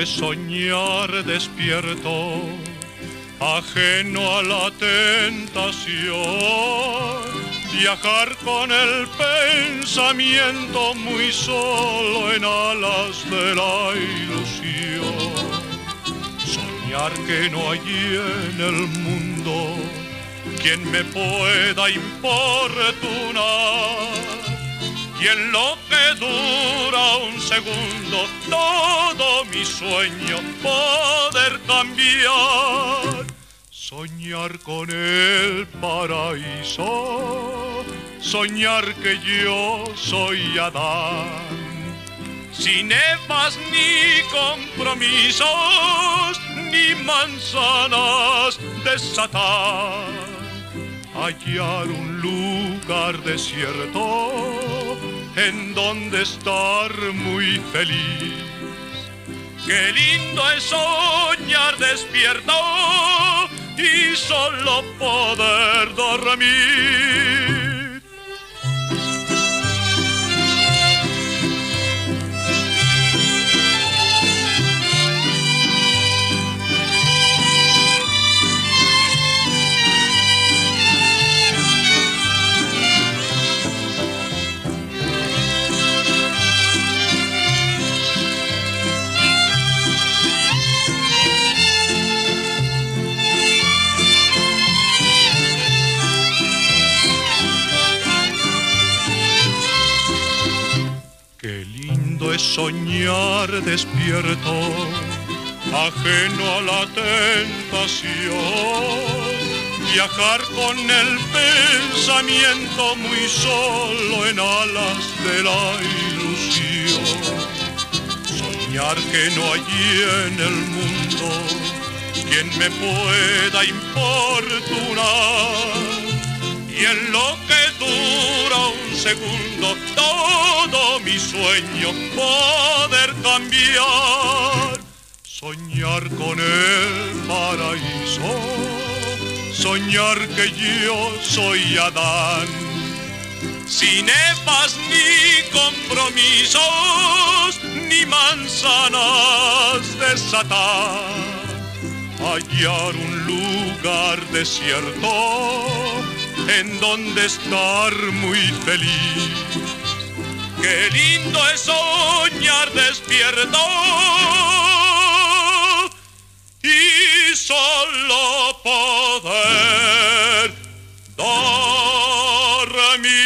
soñar despierto, ajeno a la tentación, viajar con el pensamiento muy solo en alas de la ilusión, soñar que no hay en el mundo quien me pueda importunar, y en lo que dura un segundo todo mi sueño poder cambiar. Soñar con el paraíso, soñar que yo soy Adán, sin Evas ni compromisos, ni manzanas de Satán. Hallar un lugar desierto en donde estar muy feliz. Qué lindo es soñar despierto y solo poder dormir. Qué lindo es soñar despierto, ajeno a la tentación, viajar con el pensamiento muy solo en alas de la ilusión, soñar que no hay en el mundo quien me pueda importunar, y en lo que dura un segundo todo mi sueño poder cambiar. Soñar con el paraíso, soñar que yo soy Adán, sin Evas ni compromisos, ni manzanas de Satán. Hallar un lugar desierto en donde estar muy feliz. Qué lindo es soñar despierto y solo poder dormir.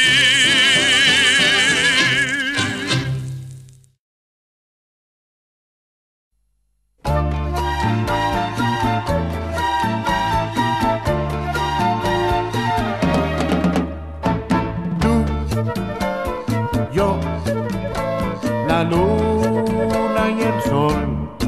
La luna y el sol,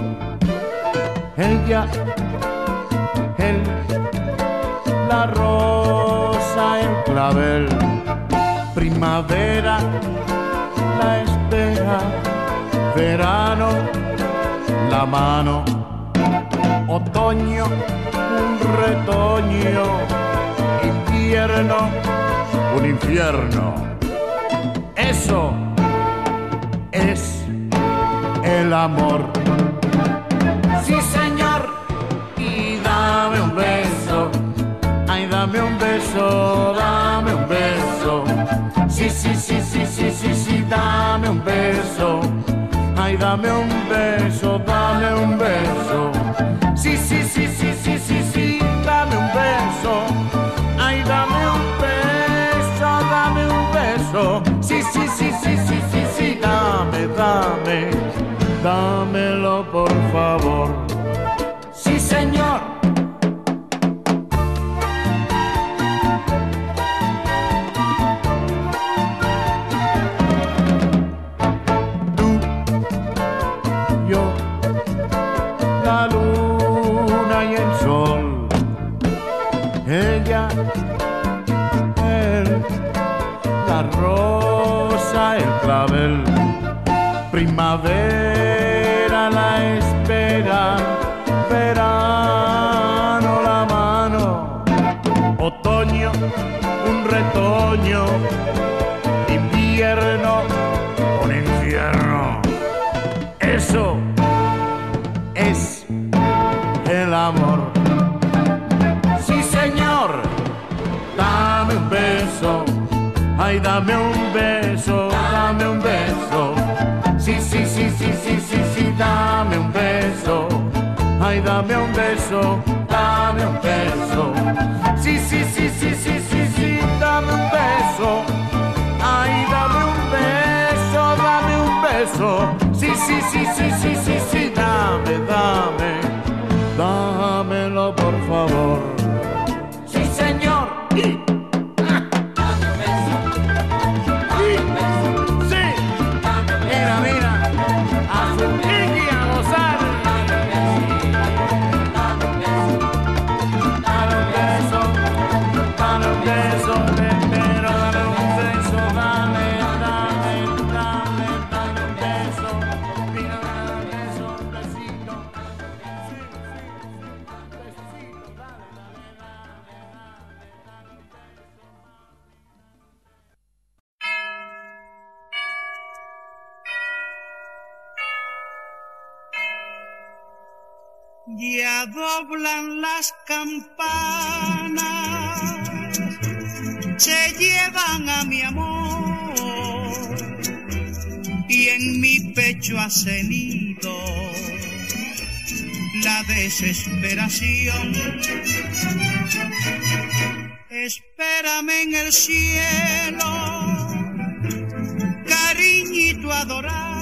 ella, él, la rosa, el clavel, primavera, la espera, verano, la mano, otoño, un retoño, invierno, un infierno. Eso es el amor. Sí, señor. Y dame un beso. Ay, dame un beso, dame un beso. Sí, sí, sí, sí, sí, sí, sí, dame un beso. Ay, dame un beso, dame un beso. Sí, sí, sí, sí, sí, sí, sí, dame un beso. Ay, dame un beso, dame un beso. Sí, sí, sí, sí, sí, sí, sí, dame, dame, dámelo por favor. Sí, señor. Tú, yo, la luna y el sol, ella, él, la rosa, el clavel, primavera, la espera, verano, la mano, otoño, un retoño, invierno, un infierno. Eso es el amor. Sí, señor, dame un beso. Ay, dame un beso, dame un beso. Sí, sí, sí, sí, sí, sí, sí, dame un beso. Ay, dame un beso, dame un beso. Sí, sí, sí, sí, sí, sí, sí, dame un beso. Ay, dame un beso, dame un beso. Sí, sí, sí, sí, sí, sí, sí, dame, dame, dámelo por favor. Sí, señor. Ya doblan las campanas, se llevan a mi amor, y en mi pecho ha cenido la desesperación. Espérame en el cielo, cariñito adorado,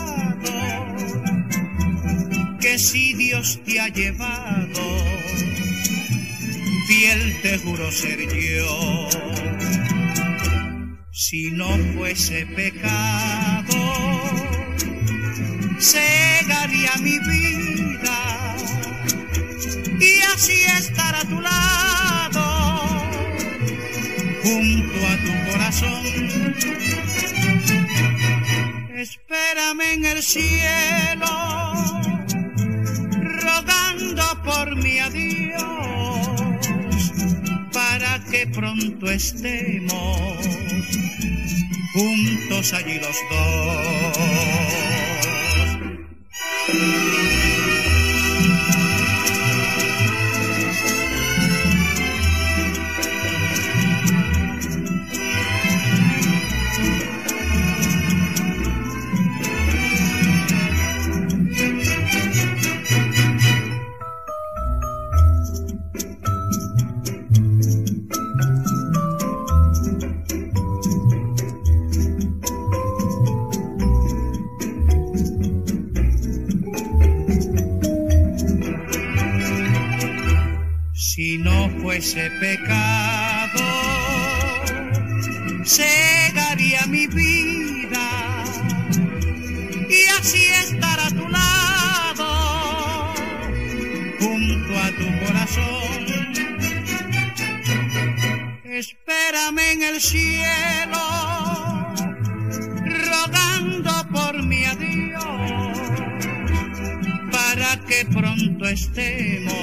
que si Dios te ha llevado, fiel te juro ser yo. Si no fuese pecado, cegaría mi vida y así estar a tu lado, junto a tu corazón. Espérame en el cielo, rogando por mi adiós, para que pronto estemos juntos allí los dos. Si no fuese pecado, cegaría mi vida y así estar a tu lado, junto a tu corazón. Espérame en el cielo, rogando por mi adiós, para que pronto estemos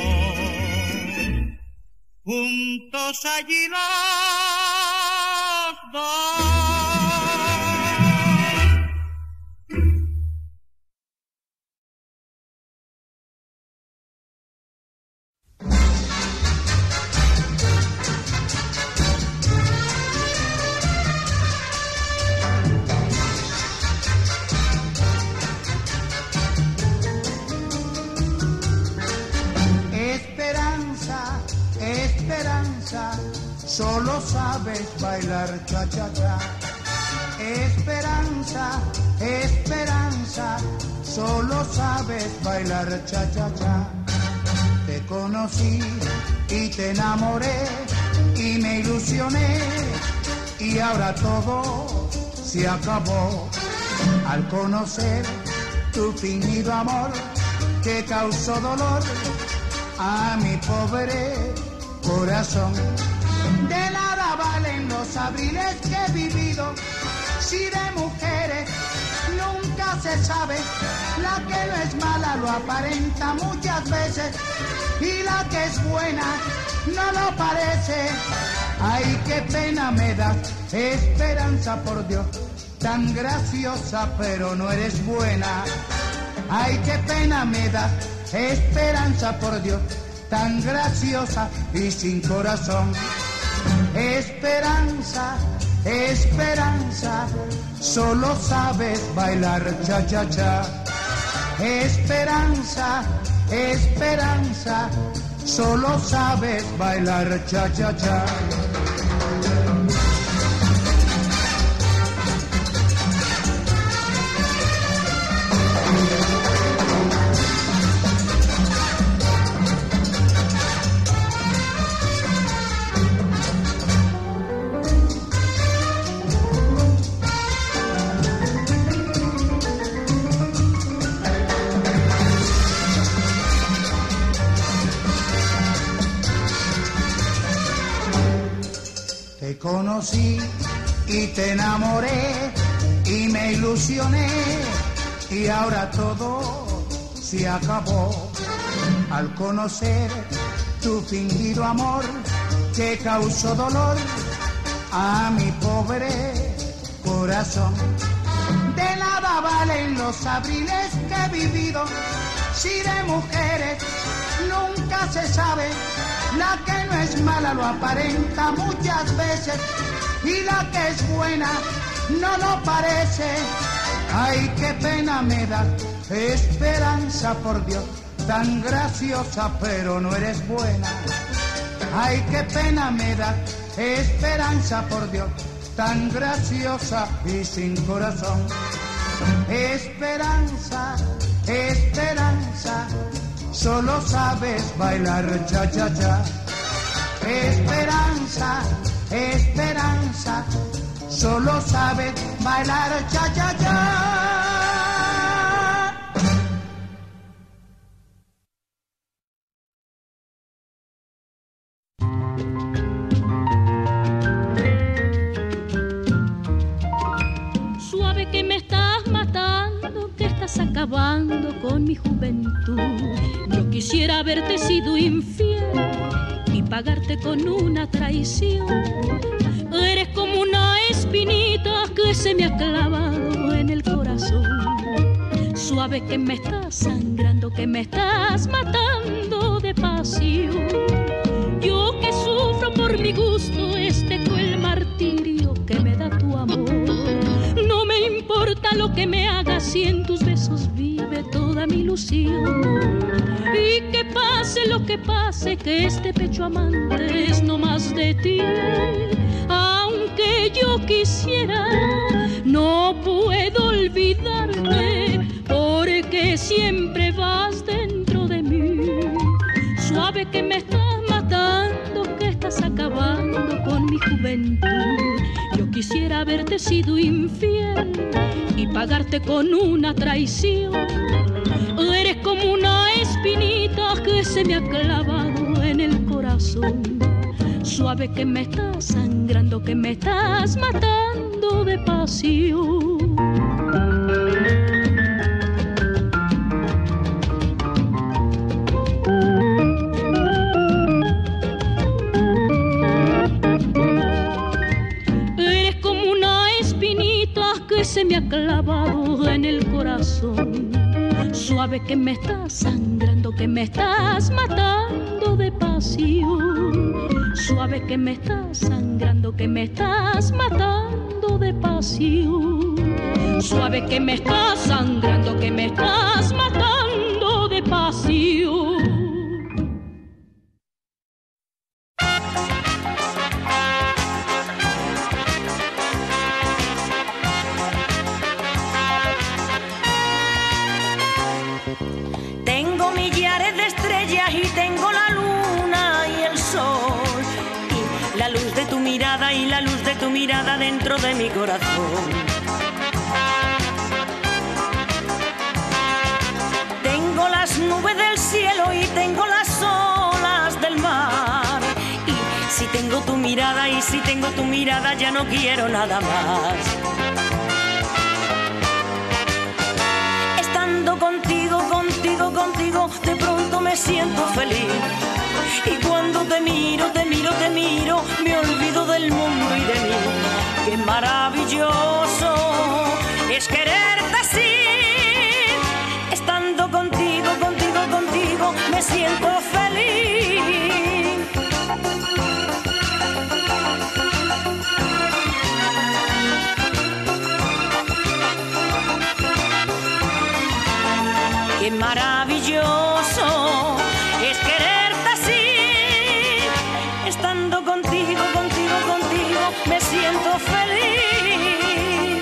juntos allí los dos. Solo sabes bailar cha-cha-cha. Esperanza, esperanza, solo sabes bailar cha-cha-cha. Te conocí y te enamoré y me ilusioné y ahora todo se acabó al conocer tu fingido amor que causó dolor a mi pobre corazón. De nada valen los abriles que he vivido, si de mujeres nunca se sabe. La que no es mala lo aparenta muchas veces y la que es buena no lo parece. Ay, qué pena me da, Esperanza, por Dios, tan graciosa pero no eres buena. Ay, qué pena me da, esperanza por Dios, tan graciosa y sin corazón. Esperanza, esperanza, solo sabes bailar cha-cha-cha. Esperanza, esperanza, solo sabes bailar cha-cha-cha. Te conocí y te enamoré y me ilusioné y ahora todo se acabó al conocer tu fingido amor que causó dolor a mi pobre corazón. De nada valen los abriles que he vivido si de mujeres nunca se sabe. La que no es mala lo aparenta muchas veces y la que es buena no lo parece. Ay, qué pena me da, esperanza por Dios, tan graciosa pero no eres buena. Ay, qué pena me da, esperanza por Dios, tan graciosa y sin corazón. Esperanza, esperanza, solo sabes bailar cha-cha-cha. Esperanza, esperanza, solo sabes bailar cha-cha-cha. Suave que me estás matando, que estás acabando con mi juventud. Yo quisiera haberte sido infiel y pagarte con una traición. Eres como una espinita que se me ha clavado en el corazón. Suave que me estás sangrando, que me estás matando de pasión. Yo que sufro por mi gusto este cruel martirio que me da tu amor. No me importa lo que me hagas si en tus besos vive toda mi ilusión. Y que pase lo que pase, que este pecho amante es no más de ti. Aunque yo quisiera, no puedo olvidarte, porque siempre vas dentro de mí. Suave que me estás matando, que estás acabando con mi juventud. Yo quisiera haberte sido infiel y pagarte con una traición. Eres como una espinita que se me ha clavado en el corazón. Suave que me estás sangrando, que me estás matando de pasión. Eres como una espinita que se me ha clavado en el corazón. Suave que me estás sangrando, que me estás matando de pasión. Suave que me estás sangrando, que me estás matando de pasión. Suave que me estás sangrando, que me estás matando de pasión. Tengo millares de estrellas y tengo la luna y el sol, y la luz de tu mirada y la luz de tu mirada dentro de mi corazón. Tengo las nubes del cielo y tengo las olas del mar, y si tengo tu mirada y si tengo tu mirada ya no quiero nada más. Estando contigo, contigo, contigo, de pronto me siento feliz. Y cuando te miro, te miro, te miro, me olvido del mundo y de mí. Qué maravilloso es quererte así. Estando contigo, contigo, contigo, me siento feliz. Qué maravilloso es quererte así, estando contigo, contigo, contigo, me siento feliz.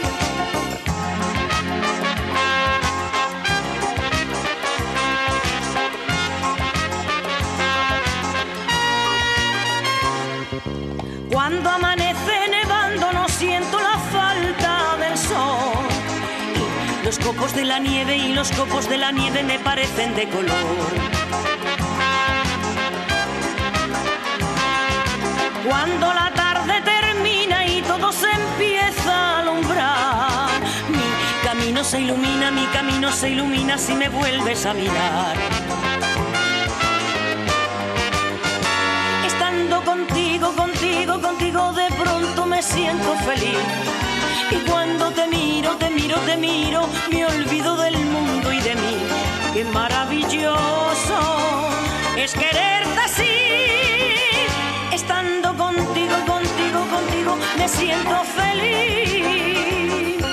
Cuando amanece nevando no siento la falta del sol. Los copos de la nieve y los copos de la nieve me parecen de color. Cuando la tarde termina y todo se empieza a alumbrar, mi camino se ilumina si me vuelves a mirar. Estando contigo, contigo, contigo, de pronto me siento feliz. Y cuando te miro, te miro, te miro, me olvido del mundo y de mí. Qué maravilloso es quererte así. Estando contigo, contigo, contigo, me siento feliz.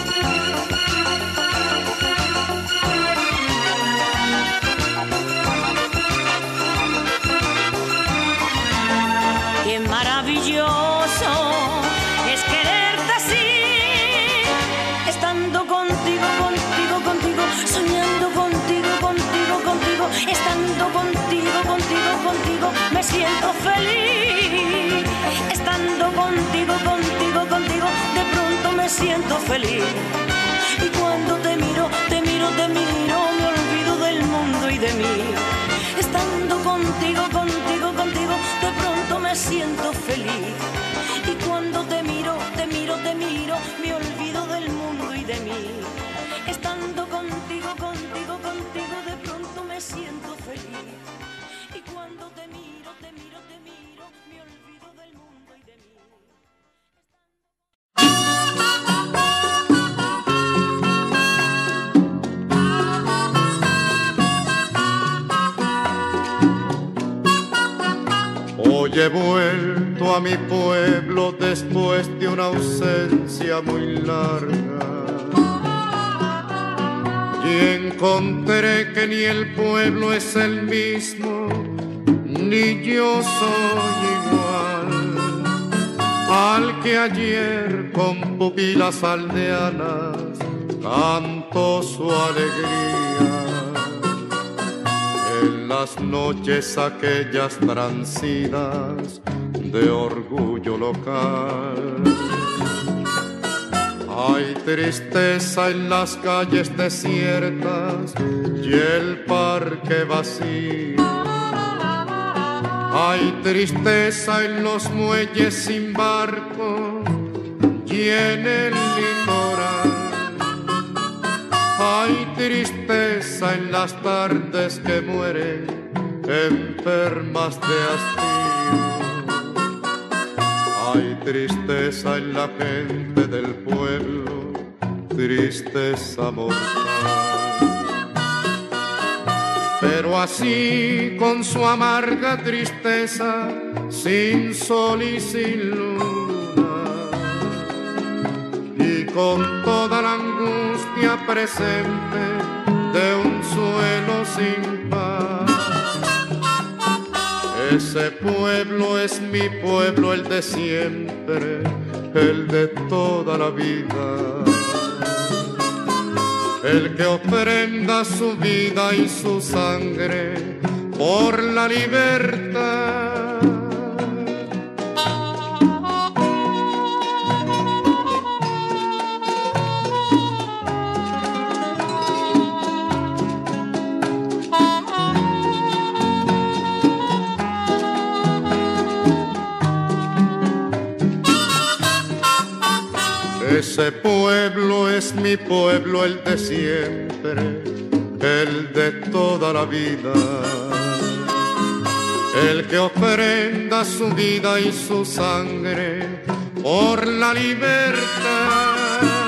Qué maravilloso es quererte así. Estando contigo, contigo, contigo, soñando contigo, contigo, contigo, estando contigo, contigo, contigo, me siento feliz. Estando contigo, contigo, contigo, de pronto me siento feliz. Y cuando te miro, te miro, te miro, me olvido del mundo y de mí. Estando contigo, contigo, contigo, de pronto me siento feliz. Y cuando te miro, te miro, te miro, me olvido del mundo y de mí. Estando contigo, contigo, contigo, de pronto me siento feliz. Y cuando te miro, te miro, te miro, me olvido del mundo y de mí. Hoy he vuelto a mi pueblo después de una ausencia muy larga y encontré que ni el pueblo es el mismo, ni yo soy igual al que ayer con pupilas aldeanas cantó su alegría. En las noches aquellas transidas de orgullo local. Hay tristeza en las calles desiertas y el parque vacío. Hay tristeza en los muelles sin barco y en el litoral. Hay tristeza en las tardes que mueren enfermas de hastío. Hay tristeza en la gente del pueblo, tristeza mortal. Pero así con su amarga tristeza, sin sol y sin luna, y con toda la angustia presente de un suelo sin paz. Ese pueblo es mi pueblo, el de siempre, el de toda la vida, el que ofrenda su vida y su sangre por la libertad. Ese pueblo es mi pueblo, el de siempre, el de toda la vida, el que ofrenda su vida y su sangre por la libertad.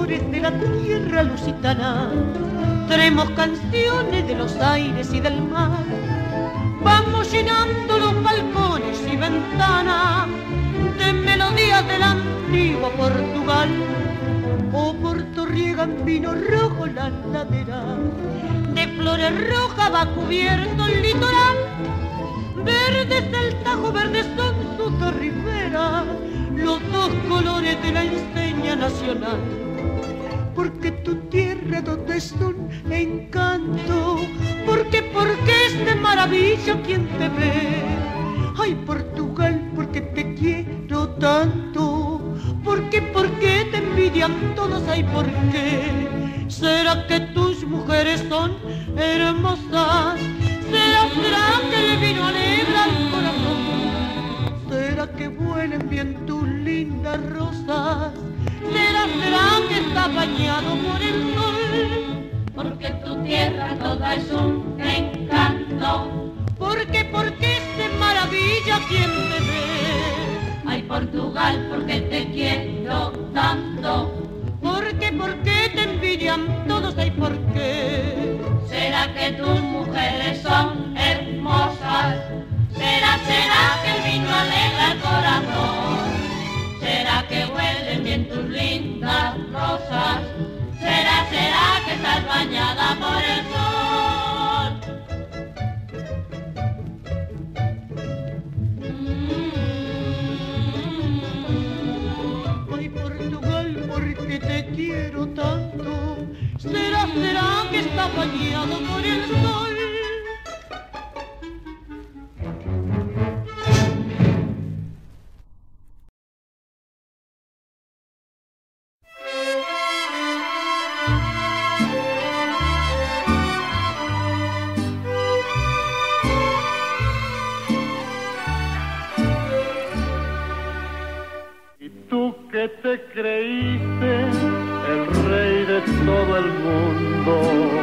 flores de la tierra lusitana, traemos canciones de los aires y del mar. Vamos llenando los balcones y ventanas de melodías del antiguo Portugal. O Porto riegan vino rojo las laderas, de flores rojas va cubierto el litoral. Verde es el Tajo, verdes son sus dos riberas, los dos colores de la enseña nacional. Porque tu tierra donde es un encanto, porque es de maravilla quien te ve. Ay, Portugal, porque te quiero tanto, porque te envidian todos, ay, ¿por qué? ¿Será que tus mujeres son hermosas? ¿Será que el vino alegra el corazón? ¿Será que huelen bien tus lindas rosas? ¿Será que está bañado por el sol? Porque tu tierra toda es un encanto, porque es de maravilla quien te ve. Ay, Portugal, porque te quiero tanto, porque te envidian todos, ay, ¿por qué? ¿Será que tus mujeres son hermosas? ¿Será que el vino alegra el corazón? ¿Será que huelen bien tus lindas rosas? ¿Será que estás bañada por el sol? Ay, Portugal, porque te quiero tanto, ¿será que está bañado por el sol? Que te creíste el rey de todo el mundo,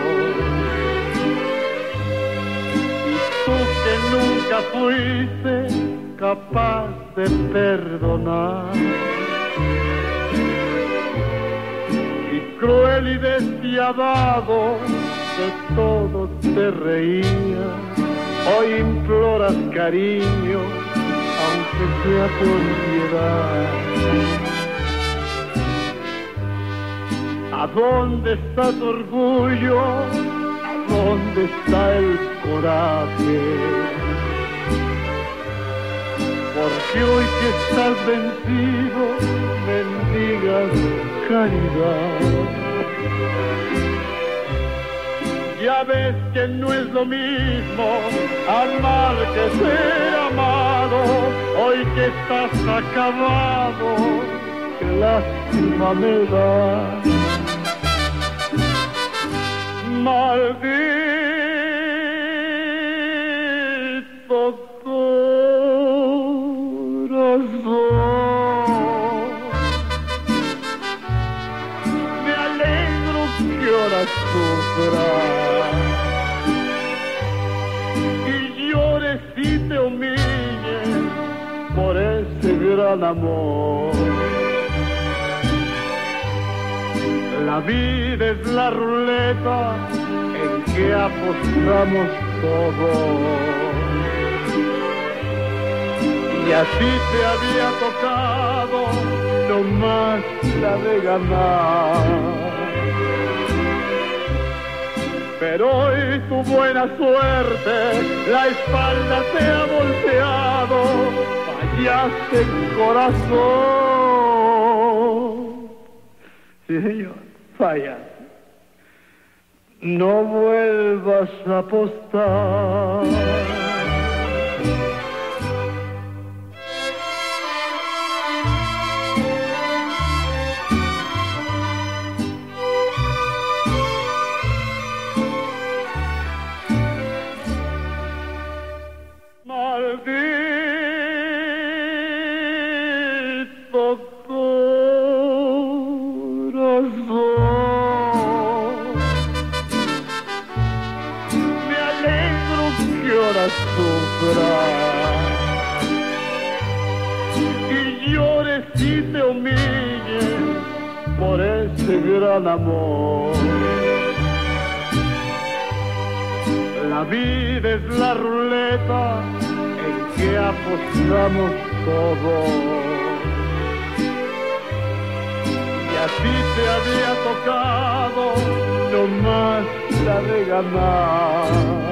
y tú que nunca fuiste capaz de perdonar, y cruel y despiadado de todo te reías, hoy imploras cariño aunque sea por piedad. ¿A dónde está tu orgullo? ¿A dónde está el coraje? Porque hoy que estás vencido, mendigas caridad. Ya ves que no es lo mismo amar que ser amado. Hoy que estás acabado, qué lástima me da. Maldito corazón, me alegro que ahora sufras y llores y te humilles por ese gran amor. La vida es la ruleta en que apostamos todos, y así te había tocado nomás la de ganar. Pero hoy tu buena suerte la espalda te ha volteado, fallaste corazón. Sí, señor, fallaste. No vuelvas a apostar. Y llores y te humilles por él. ese gran amor. La vida es la ruleta en que apostamos todos. Y así te había tocado nomás la de ganar.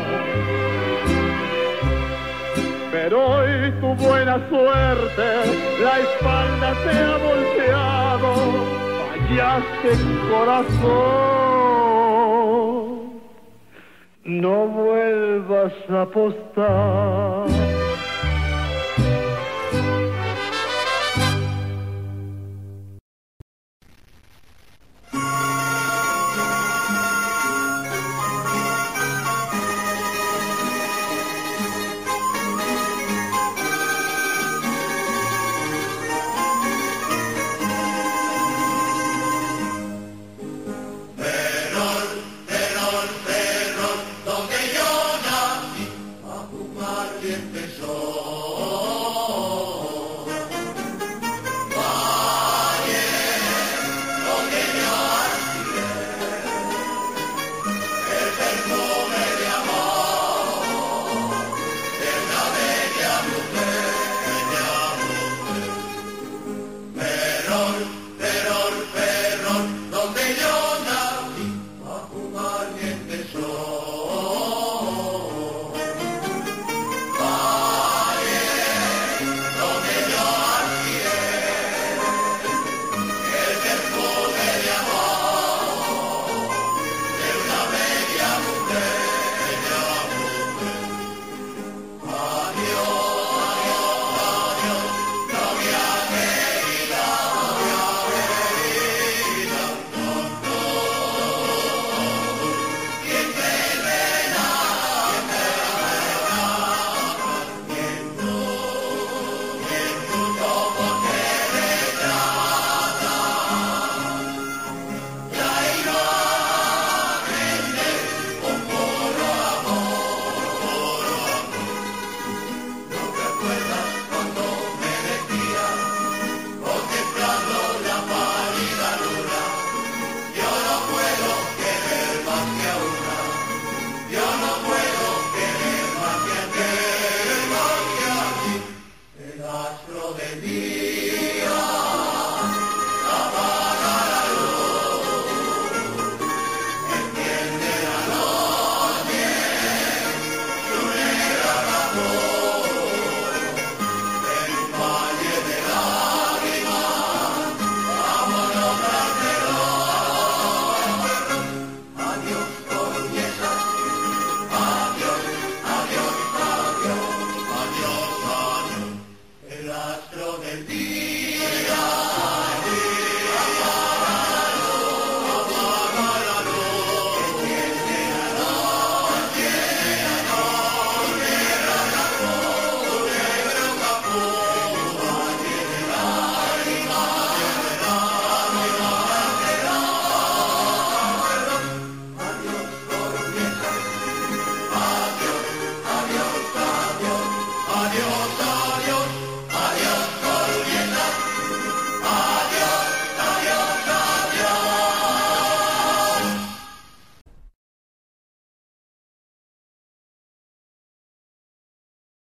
Pero hoy tu buena suerte la espalda te ha volteado. Fallaste, corazón, no vuelvas a apostar.